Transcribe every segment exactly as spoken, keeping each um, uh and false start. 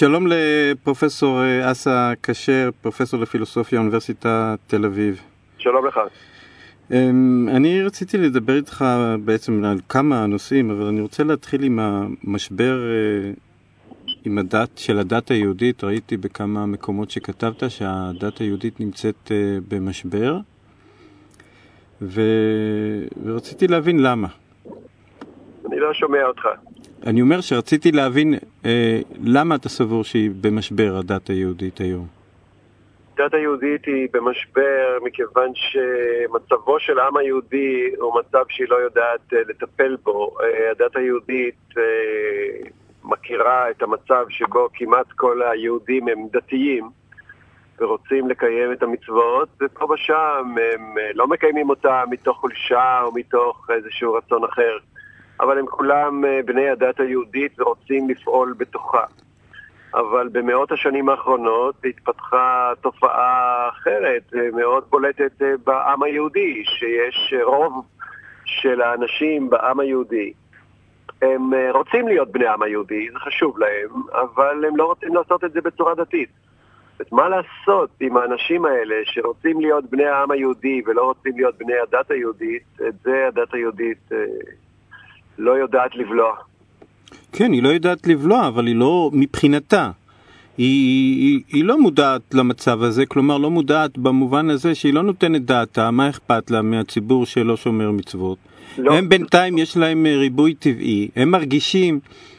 שלום לפרופסור אסא כשר, פרופסור לפילוסופיה אוניברסיטת תל אביב. שלום לך. אני רציתי לדבר איתך בעצם על כמה נושאים, אבל אני רוצה להתחיל עם המשבר עם הדת של הדת היהודית. ראיתי בכמה מקומות שכתבת שהדת היהודית נמצאת במשבר, ו... ורציתי להבין למה. אני לא שומע אותך. אני אומר שרציתי להבין אה, למה אתה סבור שהיא במשבר, הדת היהודית היום. הדת היהודית היא במשבר מכיוון שמצבו של העם היהודי הוא מצב שהיא לא יודעת אה, לטפל בו. אה, הדת היהודית אה, מכירה את המצב שבו כמעט כל היהודים הם דתיים ורוצים לקיים את המצוות, ופה ושם הם לא מקיימים אותה מתוך חולשה או מתוך איזשהו רצון אחר. אבל הם כולם בני הדת היהודית ורוצים לפעול בתוכה. אבל במאות השנים האחרונות התפתחה תופעה אחרת, מאוד בולטת בעם היהודי, שיש רוב של האנשים בעם היהודי. הם רוצים להיות בני העם היהודי, זה חשוב להם, אבל הם לא רוצים לעשות את זה בצורה דתית. את מה לעשות עם האנשים האלה שרוצים להיות בני העם היהודי ולא רוצים להיות בני הדת היהודית? את זה הדת היהודית לא יודעת לבלוע. כן, היא לא יודעת לבלוע, אבל היא לא, מבחינתה, היא, היא, היא לא מודעת למצב הזה, כלומר לא מודעת במובן הזה שהיא לא נותנת דעתה, מה אכפת לה מהציבור שלא שומר מצוות. לא. הם בינתיים יש להם ריבוי טבעי, הם מרגישים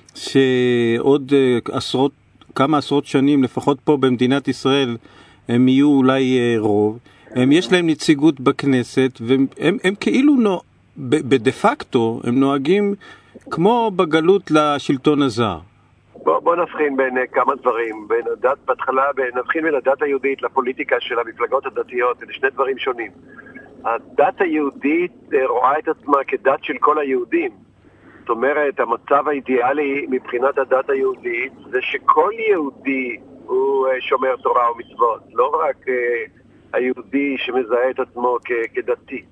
שעוד עשרות, כמה עשרות שנים, לפחות פה במדינת ישראל, הם יהיו אולי רוב, הם יש להם נציגות בכנסת, והם הם, הם כאילו נו... בדפקטו הם נוהגים כמו בגלות לשלטון הזר. בוא, בוא נבחין בין כמה דברים. בין הדת, בהתחלה נבחין בין הדת היהודית לפוליטיקה של המפלגות הדתיות. אלה שני דברים שונים. הדת היהודית רואה את עצמה כדת של כל היהודים. זאת אומרת, המצב האידיאלי מבחינת הדת היהודית זה שכל יהודי הוא שומר תורה ומצוות. לא רק היהודי שמזהה את עצמו כ- כדתי.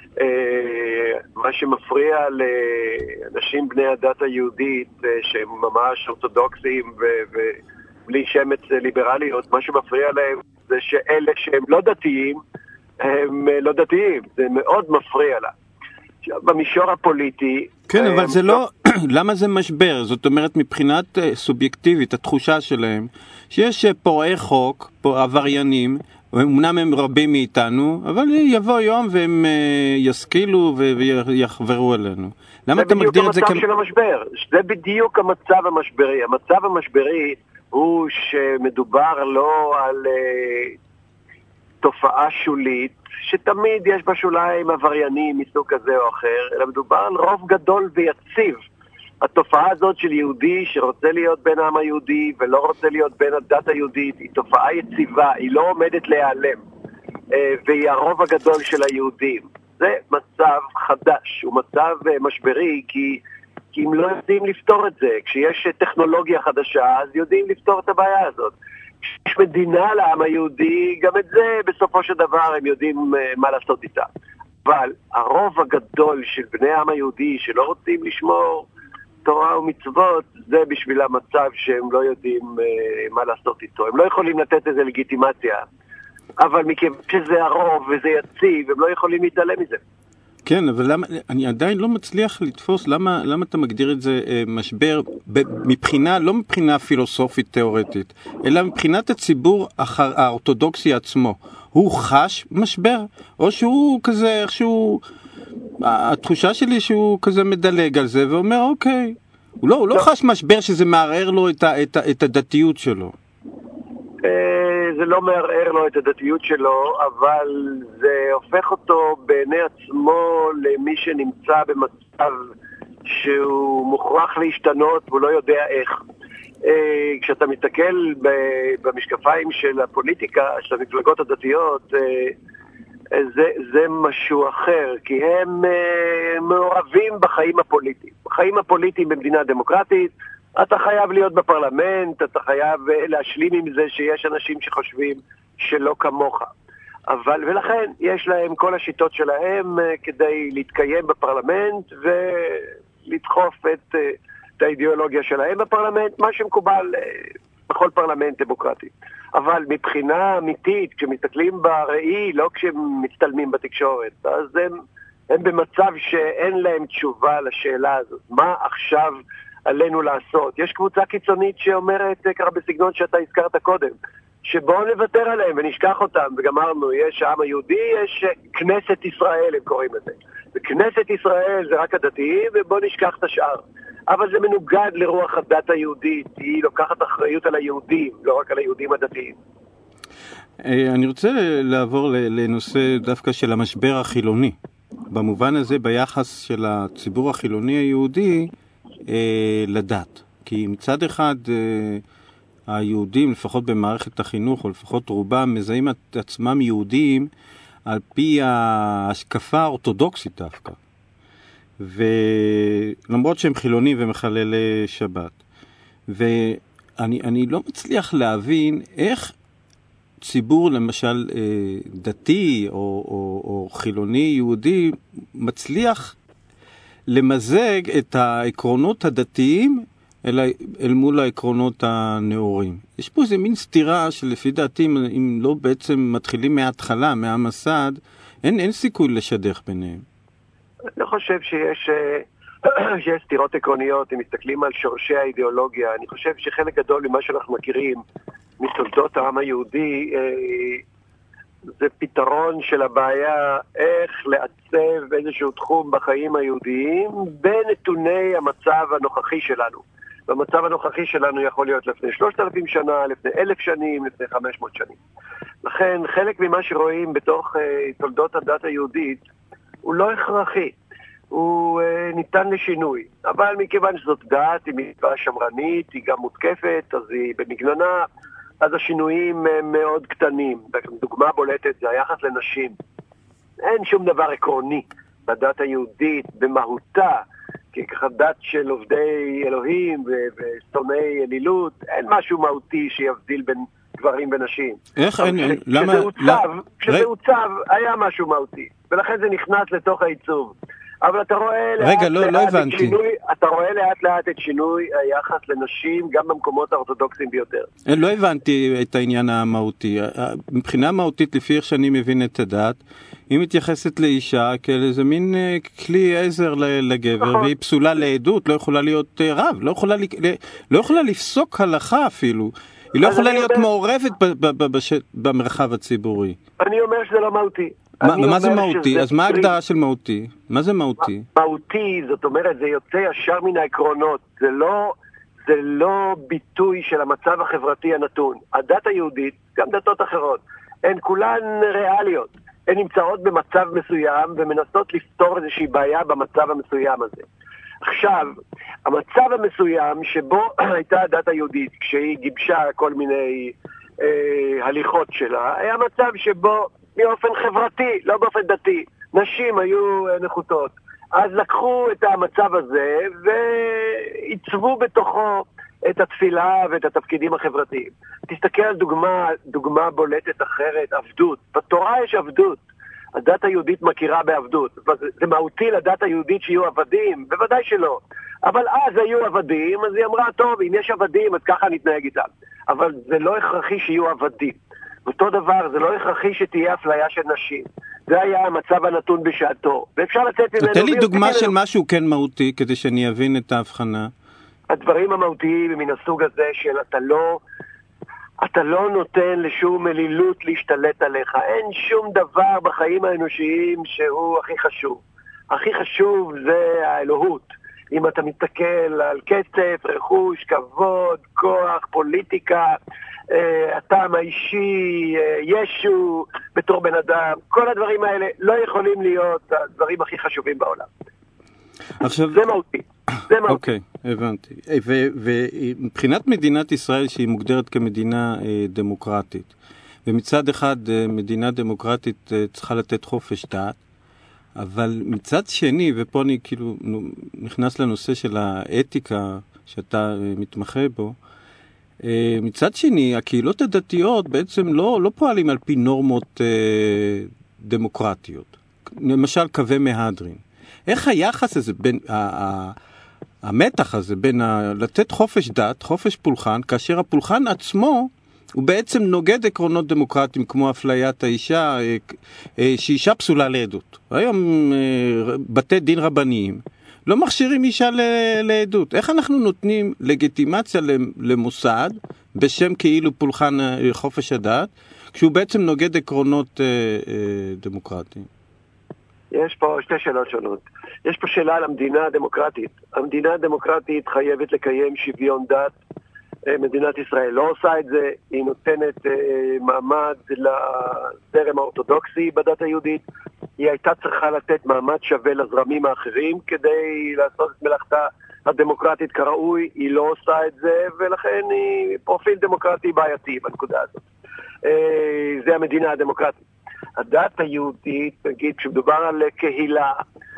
מה שמפריע לאנשים בני הדת היהודית שהם ממש אורתודוקסים ובלי שמץ ליברליות, מה שמפריע להם זה שאלה שהם לא דתיים הם לא דתיים, זה מאוד מפריע לה. במישור הפוליטי כן, אבל זה לא, למה זה משבר? זאת אומרת מבחינת סובייקטיבית התחושה שלהם שיש פורעי חוק, עבריינים, אמנם הם רבים מאיתנו, אבל יבוא יום והם ישכילו ויחברו עלינו. למה אתה מגדיר את זה? זה בדיוק המצב של המשבר. זה בדיוק המצב המשברי. המצב המשברי הוא שמדובר לא על תופעה שולית, שתמיד יש בשוליים עבריינים מסוג כזה או אחר, אלא מדובר על רוב גדול ויציב. התופעה הזאת של יהודי שרוצה להיות בן העם היהודי ולא רוצה להיות בן הדת היהודית היא תופעה יציבה, היא לא עומדת להיעלם, והיא הרוב הגדול של היהודים. זה מצב חדש, הוא מצב משברי, כי, כי אם לא יודעים לפתור את זה, כשיש טכנולוגיה חדשה אז יודעים לפתור את הבעיה הזאת. כשיש מדינה לעם היהודי, גם את זה בסופו של דבר הם יודעים מה לעשות איתה. אבל הרוב הגדול של בני העם היהודי שלא רוצים לשמור תורה ומצוות, זה בשביל המצב שהם לא יודעים uh, מה לעשות איתו. הם לא יכולים לתת איזה לגיטימציה, אבל מכיוון שזה הרוב וזה יציב, הם לא יכולים להתעלם מזה. כן, אבל למה, אני עדיין לא מצליח לתפוס למה, למה אתה מגדיר את זה uh, משבר מבחינה, לא מבחינה פילוסופית תיאורטית, אלא מבחינת הציבור האורתודוקסי עצמו. הוא חש משבר? או שהוא כזה, איכשהו... התחושה שלי שהוא כזה מדלג על זה ואומר אוקיי, הוא לא, הוא לא חש משבר שזה מערער לו את, ה, את, ה, את הדתיות שלו. זה לא מערער לו את הדתיות שלו, אבל זה הופך אותו בעיני עצמו למי שנמצא במצב שהוא מוכרח להשתנות והוא לא יודע איך. כשאתה מסתכל במשקפיים של הפוליטיקה, של המפלגות הדתיות, זה, זה משהו אחר, כי הם uh, מעורבים בחיים הפוליטיים. בחיים הפוליטיים במדינה דמוקרטית, אתה חייב להיות בפרלמנט, אתה חייב uh, להשלים עם זה שיש אנשים שחושבים שלא כמוך. אבל, ולכן יש להם כל השיטות שלהם uh, כדי להתקיים בפרלמנט ולדחוף את, uh, את האידיאולוגיה שלהם בפרלמנט, מה שמקובל uh, בכל פרלמנט דמוקרטי. אבל מבחינה אמיתית, כשמסתכלים בראי, לא כשמצטלמים בתקשורת, אז הם, הם במצב שאין להם תשובה לשאלה הזאת. מה עכשיו עלינו לעשות? יש קבוצה קיצונית שאומרת, ככה בסגנון שאתה הזכרת קודם, שבואו נוותר עליהם ונשכח אותם, וגמרנו, יש העם היהודי, יש כנסת ישראל, הם קוראים לזה. וכנסת ישראל זה רק הדתיים, ובואו נשכח את השאר. אבל זה מנוגד לרוח הדת היהודית, היא לוקחת אחריות על היהודים, לא רק על היהודים הדתיים. אני רוצה לעבור לנושא דווקא של המשבר החילוני. במובן הזה, ביחס של הציבור החילוני היהודי לדת. כי מצד אחד היהודים, לפחות במערכת החינוך, או לפחות רובם, מזהים את עצמם יהודים על פי ההשקפה האורתודוקסית דווקא. ולמרות שהם חילונים ומחללי שבת. ואני אני לא מצליח להבין איך ציבור, למשל דתי או, או, או חילוני יהודי, מצליח למזג את העקרונות הדתיים אל, אל מול העקרונות הנאורים. יש פה איזה מין סתירה שלפי דעתי, אם לא בעצם מתחילים מההתחלה, מהמסד, אין, אין סיכוי לשדך ביניהם. אני חושב שיש, שיש סתירות עקרוניות, אם מסתכלים על שורשי האידיאולוגיה. אני חושב שחלק גדול ממה שאנחנו מכירים מתולדות העם היהודי, זה פתרון של הבעיה איך לעצב איזשהו תחום בחיים היהודיים בנתוני המצב הנוכחי שלנו. והמצב הנוכחי שלנו יכול להיות לפני שלושת אלפים שנה, לפני אלף שנים, לפני חמש מאות שנים. לכן חלק ממה שרואים בתוך תולדות הדת היהודית הוא לא הכרחי, הוא uh, ניתן לשינוי. אבל מכיוון שזאת דת, היא מצווה שמרנית, היא גם מותקפת, אז היא במגננה, אז השינויים uh, מאוד קטנים. דוגמה בולטת זה היחס לנשים. אין שום דבר עקרוני בדת היהודית, במהותה, ככה דת של עובדי אלוהים ושונאי אלילות, אין משהו מהותי שיבדיל בין גברים ונשים. איך אין? למה? כשזה עוצב, היה משהו מהותי. ולכן זה נכנס לתוך העיצוב. אבל אתה רואה רגע, לא, לא הבנתי. שינוי, אתה רואה לאט לאט את שינוי היחס לנשים גם במקומות האורתודוקסיים ביותר. לא הבנתי את העניין המהותי. מבחינה מהותית, לפי איך שאני מבין את הדת, היא מתייחסת לאישה כאל איזה מין כלי עזר לגבר, והיא פסולה לעדות, לא יכולה להיות רב, לא יכולה, לא יכולה לפסוק הלכה אפילו. היא לא יכולה להיות מעורבת במרחב הציבורי. אני אומר שזה לא מהותי. מה זה מהותי? אז מה ההגדרה של מהותי? מה זה מהותי? מהותי, זאת אומרת, זה יוצא ישר מן העקרונות. זה לא, זה לא ביטוי של המצב החברתי הנתון. הדת היהודית, גם דתות אחרות, הן כולן ריאליות. הן נמצאות במצב מסוים ומנסות לפתור איזושהי בעיה במצב המסוים הזה. עכשיו, המצב המסוים שבו הייתה הדת היהודית, כשהיא גיבשה כל מיני אה, הליכות שלה, היה מצב שבו באופן חברתי, לא באופן דתי, נשים היו נחותות. אז לקחו את המצב הזה ועיצבו בתוכו את התפילה ואת התפקידים החברתיים. תסתכל על דוגמה, דוגמה בולטת אחרת, עבדות. בתורה יש עבדות. הדת היהודית מכירה בעבדות. זה מהותי לדת היהודית שיהיו עבדים? בוודאי שלא. אבל אז היו עבדים, אז היא אמרה, טוב, אם יש עבדים, אז ככה נתנהג איתם. אבל זה לא הכרחי שיהיו עבדים. אותו דבר, זה לא הכרחי שתהיה אפליה של נשים. זה היה המצב הנתון בשעתו. ואפשר לצאת ממנו... תן לי דוגמה של משהו כן מהותי, כדי שאני אבין את ההבחנה. הדברים המהותיים מן הסוג הזה של אתה לא... אתה לא נותן לשום אלילות להשתלט עליך. אין שום דבר בחיים האנושיים שהוא הכי חשוב. הכי חשוב זה האלוהות. אם אתה מסתכל על כסף, רכוש, כבוד, כוח, פוליטיקה, הטעם האישי, ישו, בתור בן אדם, כל הדברים האלה לא יכולים להיות הדברים הכי חשובים בעולם. עכשיו... זה מהותי. זה מהותי. אוקיי, הבנתי. ומבחינת מדינת ישראל שהיא מוגדרת כמדינה דמוקרטית, ומצד אחד מדינה דמוקרטית צריכה לתת חופש דת, אבל מצד שני, ופה אני כאילו נכנס לנושא של האתיקה שאתה מתמחה בו, מצד שני, הקהילות הדתיות בעצם לא, לא פועלים על פי נורמות אה, דמוקרטיות. למשל, קווי מהדרין. איך היחס הזה בין, ה, ה, המתח הזה בין ה... לתת חופש דת, חופש פולחן, כאשר הפולחן עצמו הוא בעצם נוגד עקרונות דמוקרטיים כמו אפליית האישה, שאישה פסולה לעדות. היום בתי דין רבניים לא מכשירים אישה לעדות. איך אנחנו נותנים לגיטימציה למוסד בשם כאילו פולחן חופש הדת, כשהוא בעצם נוגד עקרונות דמוקרטיים? יש פה שתי שאלות שונות. יש פה שאלה על המדינה הדמוקרטית. המדינה הדמוקרטית חייבת לקיים שוויון דת. מדינת ישראל לא עושה את זה, היא נותנת מעמד לזרם האורתודוקסי בדת היהודית. היא הייתה צריכה לתת מעמד שווה לזרמים האחרים כדי לעשות את מלאכתה הדמוקרטית כראוי, היא לא עושה את זה, ולכן היא פרופיל דמוקרטי בעייתי בנקודה הזאת. זה המדינה הדמוקרטית. הדת היהודית, נגיד, כשמדובר על קהילה,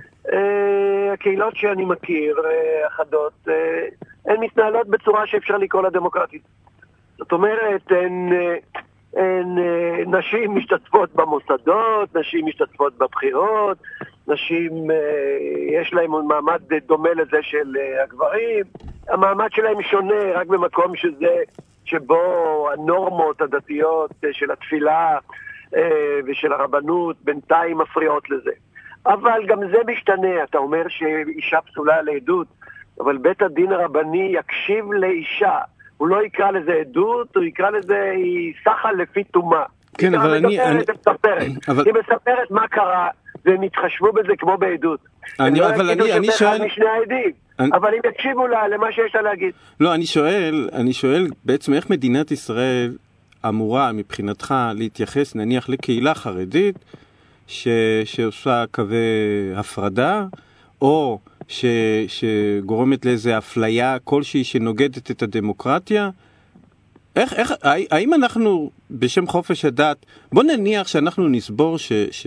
הקהילות שאני מכיר, אחדות, הן מתנהלות בצורה שאפשר לקרוא לה דמוקרטית. זאת אומרת, הן, הן נשים משתתפות במוסדות, נשים משתתפות בבחירות, נשים, יש להם מעמד דומה לזה של הגברים. המעמד שלהם שונה רק במקום שזה, שבו הנורמות הדתיות של התפילה ושל הרבנות בינתיים מפריעות לזה. אבל גם זה משתנה. אתה אומר שאישה פסולה לעדות, אבל בית הדין הרבני יקשיב לאישה. הוא לא יקרא לזה עדות, הוא יקרא לזה היא סחה לפי תומה. כן, אבל אני... היא מספרת. היא מספרת מה קרה, והם יתחשבו בזה כמו בעדות. אני, אבל אני, אני שואל... משני העדים, אני... אבל הם יקשיבו לה למה שיש לה להגיד. לא, אני שואל, אני שואל בעצם איך מדינת ישראל אמורה מבחינתך להתייחס נניח לקהילה חרדית, ש... שעושה קווי הפרדה, או ש... שגורמת לאיזה אפליה כלשהי שנוגדת את הדמוקרטיה. איך, איך, האם אנחנו בשם חופש הדת, בוא נניח שאנחנו נסבור ש... ש...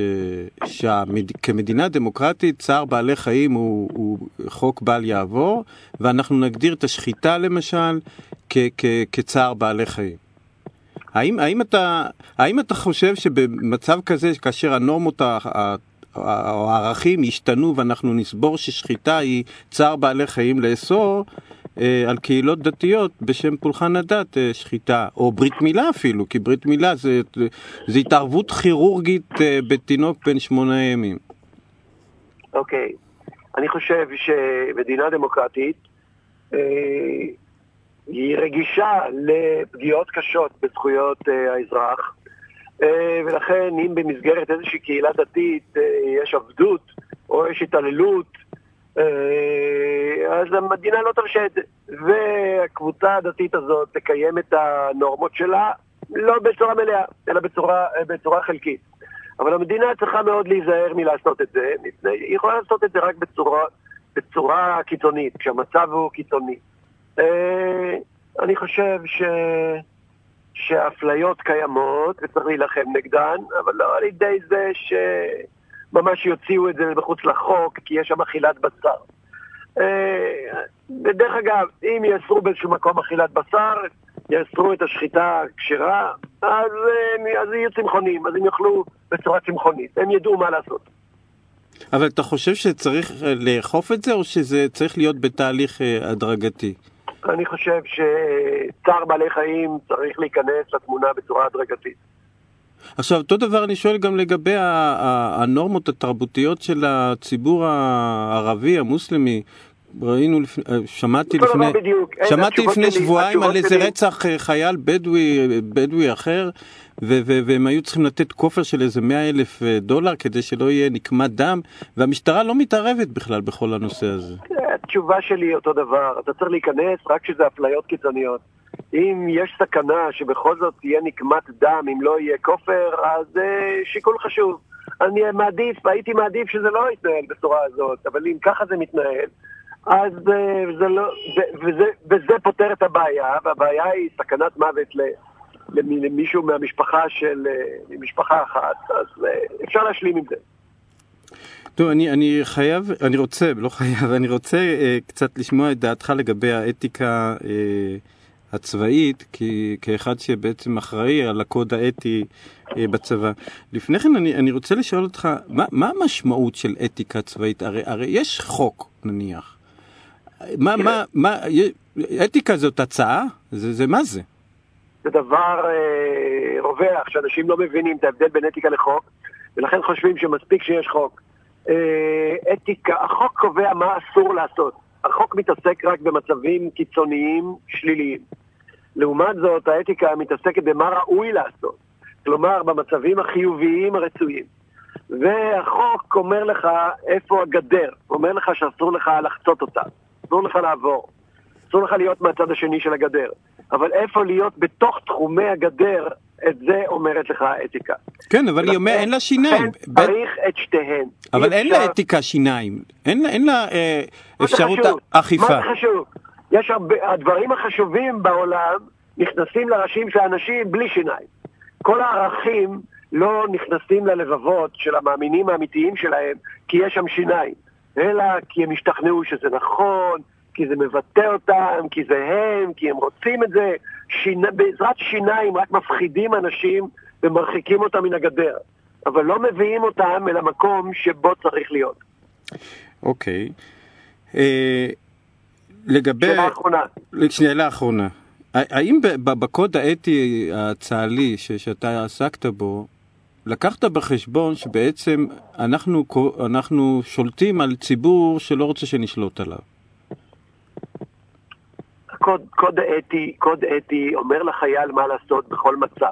שכמדינה דמוקרטית צער בעלי חיים הוא, הוא חוק בל יעבור, ואנחנו נגדיר את השחיטה למשל כ... כ... כצער בעלי חיים. האם, האם אתה, האם אתה חושב שבמצב כזה, כאשר הנורמות או הערכים ישתנו ואנחנו נסבור ששחיטה היא צער בעלי חיים לאסור אה, על קהילות דתיות בשם פולחן הדת אה, שחיטה, או ברית מילה אפילו, כי ברית מילה זה, זה התערבות כירורגית אה, בתינוק בן שמונה ימים. אוקיי, אני חושב שמדינה דמוקרטית אה, היא רגישה לפגיעות קשות בזכויות אה, האזרח, אה, ולכן אם במסגרת איזושהי קהילה דתית אה, יש עבדות או יש התעללות, אה, אז המדינה לא תרשה את זה, והקבוצה הדתית הזאת תקיים את הנורמות שלה לא בצורה מלאה, אלא בצורה, בצורה חלקית. אבל המדינה צריכה מאוד להיזהר מלעשות את זה, היא יכולה לעשות את זה רק בצורה, בצורה קיצונית, כשהמצב הוא קיצוני. אני חושב ש... שהאפליות קיימות וצריך להילחם נגדן, אבל לא על ידי זה שממש יוציאו את זה מחוץ לחוק, כי יש שם אכילת בשר. בדרך אגב, אם יאסרו באיזשהו מקום אכילת בשר, יאסרו את השחיטה הכשרה, אז, אז יהיו צמחונים, אז הם יאכלו בצורה צמחונית, הם ידעו מה לעשות. אבל אתה חושב שצריך לאכוף את זה, או שזה צריך להיות בתהליך הדרגתי? אני חושב שצער בעלי חיים צריך להיכנס לתמונה בצורה הדרגתית. עכשיו, אותו דבר אני שואל גם לגבי הנורמות התרבותיות של הציבור הערבי, המוסלמי. ראינו, שמעתי לפני, שמעתי לפני שבועיים על איזה רצח חייל בדואי, בדואי אחר, והם היו צריכים לתת כופר של איזה מאה אלף דולר כדי שלא יהיה נקמת דם, והמשטרה לא מתערבת בכלל בכל הנושא הזה. התשובה שלי היא אותו דבר, אתה צריך להיכנס רק שזה אפליות קיצוניות. אם יש סכנה שבכל זאת תהיה נקמת דם, אם לא יהיה כופר, אז זה שיקול חשוב. אני מעדיף, הייתי מעדיף שזה לא יתנהל בצורה הזאת, אבל אם ככה זה מתנהל, אז זה לא, וזה, וזה פותר את הבעיה, והבעיה היא סכנת מוות למישהו מהמשפחה של משפחה אחת, אז אפשר להשלים עם זה. טוב, אני, אני חייב, אני רוצה, לא חייב, אני רוצה אה, קצת לשמוע את דעתך לגבי האתיקה אה, הצבאית, כי כאחד שבעצם אחראי על הקוד האתי אה, בצבא. לפני כן אני, אני רוצה לשאול אותך, מה, מה המשמעות של אתיקה צבאית? הרי, הרי יש חוק, נניח. מה, מה, מה, אתיקה זאת הצעה? זה, זה מה זה? זה דבר אה, רווח, שאנשים לא מבינים את ההבדל בין אתיקה לחוק, ולכן חושבים שמספיק שיש חוק. אה, אתיקה, החוק קובע מה אסור לעשות. החוק מתעסק רק במצבים קיצוניים שליליים. לעומת זאת, האתיקה מתעסקת במה ראוי לעשות. כלומר, במצבים החיוביים הרצויים. והחוק אומר לך איפה הגדר. אומר לך שאסור לך לחצות אותה. אסור לך לעבור. אסור לך להיות מהצד השני של הגדר. אבל איפה להיות בתוך תחומי הגדר, את זה אומרת לך האתיקה. כן, אבל היא אומרת, אין לה שיניים. צריך את שתיהן. אבל אין לה אתיקה שיניים. אין לה אפשרות אכיפה. מה זה חשוב? יש הרבה, הדברים החשובים בעולם נכנסים לראשים של האנשים בלי שיניים. כל הערכים לא נכנסים ללבבות של המאמינים האמיתיים שלהם כי יש שם שיניים, אלא כי הם השתכנעו שזה נכון, כי זה מבטא אותם, כי זה הם, כי הם רוצים את זה. שינה, בעזרת שיניים רק מפחידים אנשים ומרחיקים אותם מן הגדר, אבל לא מביאים אותם אל המקום שבו צריך להיות. אוקיי. אה, לגבי... שאלה האחרונה. שאלה האחרונה. האם בקוד האתי הצה"לי שאתה עסקת בו, לקחת בחשבון שבעצם אנחנו, אנחנו שולטים על ציבור שלא רוצה שנשלוט עליו? קוד, קוד האתי, קוד האתי אומר לחייל מה לעשות בכל מצב.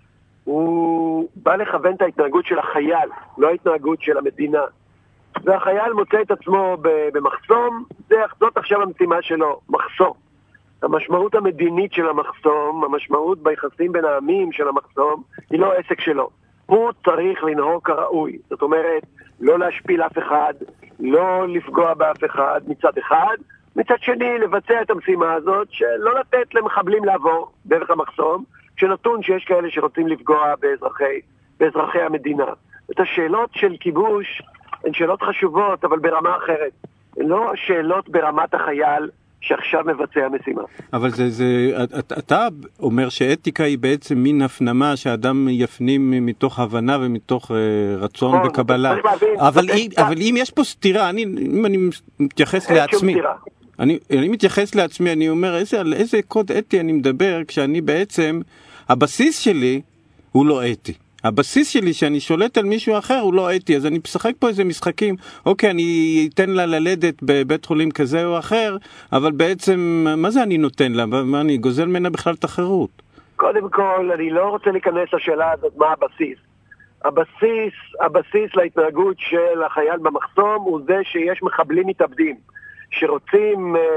הוא בא לכוון את ההתנהגות של החייל, לא ההתנהגות של המדינה. והחייל מוצא את עצמו במחסום, זאת עכשיו המשימה שלו, מחסום. המשמעות המדינית של המחסום, המשמעות ביחסים בין העמים של המחסום, היא לא עסק שלו. הוא צריך לנהוג כראוי. זאת אומרת, לא להשפיל אף אחד, לא לפגוע באף אחד מצד אחד, מצד שני לבצע את המשימה הזאת, שלא לתת למחבלים לעבור דרך המחסום, כשנתון שיש כאלה שרוצים לפגוע באזרחי, באזרחי המדינה. את השאלות של כיבוש הן שאלות חשובות, אבל ברמה אחרת. הן לא שאלות ברמת החייל, שעכשיו מבצע משימה. אבל זה, זה, אתה אומר שאתיקה היא בעצם מין הפנמה שאדם יפנים מתוך הבנה ומתוך רצון נכון, וקבלה. אבל, היא, אבל אם יש פה סתירה, אני, אם אני מתייחס לעצמי, אני, אני מתייחס לעצמי, אני אומר, איזה, על איזה קוד אתי אני מדבר, כשאני בעצם, הבסיס שלי הוא לא אתי. הבסיס שלי שאני שולט על מישהו אחר הוא לא אתי, אז אני משחק פה איזה משחקים, אוקיי, אני אתן לה ללדת בבית חולים כזה או אחר, אבל בעצם, מה זה אני נותן לה? מה, אני גוזל ממנה בכלל תחרות? קודם כל, אני לא רוצה להיכנס לשאלה הזאת, מה הבסיס? הבסיס, הבסיס להתנהגות של החייל במחסום הוא זה שיש מחבלים מתאבדים, שרוצים אה,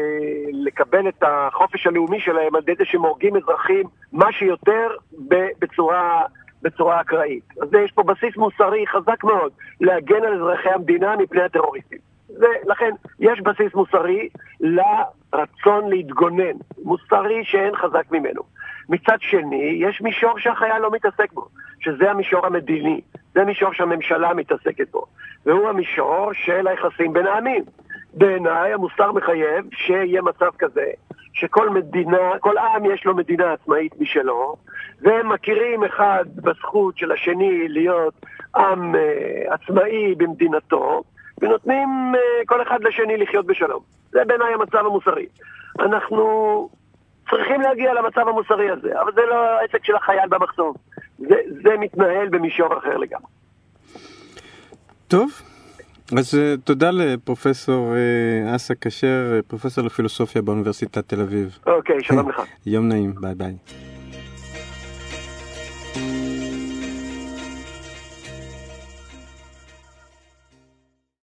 לקבל את החופש הלאומי שלהם על ידי שמורגים אזרחים מה שיותר בצורה... בצורה אקראית. אז יש פה בסיס מוסרי חזק מאוד להגן על אזרחי המדינה מפני הטרוריסטים. ולכן יש בסיס מוסרי לרצון להתגונן, מוסרי שאין חזק ממנו. מצד שני, יש מישור שהחייל לא מתעסק בו, שזה המישור המדיני, זה מישור שהממשלה מתעסקת בו, והוא המישור של היחסים בין העמים. בעיניי המוסר מחייב שיהיה מצב כזה, שכל מדינה, כל עם יש לו מדינה עצמאית משלו, והם מכירים אחד בזכות של השני להיות עם uh, עצמאי במדינתו, ונותנים uh, כל אחד לשני לחיות בשלום. זה בעיניי המצב המוסרי. אנחנו צריכים להגיע למצב המוסרי הזה, אבל זה לא העסק של החייל במחסום. זה, זה מתנהל במישור אחר לגמרי. טוב. אז uh, תודה לפרופסור uh, אסא כשר, פרופסור לפילוסופיה באוניברסיטת תל אביב. אוקיי, שלום לך. יום נעים, ביי ביי.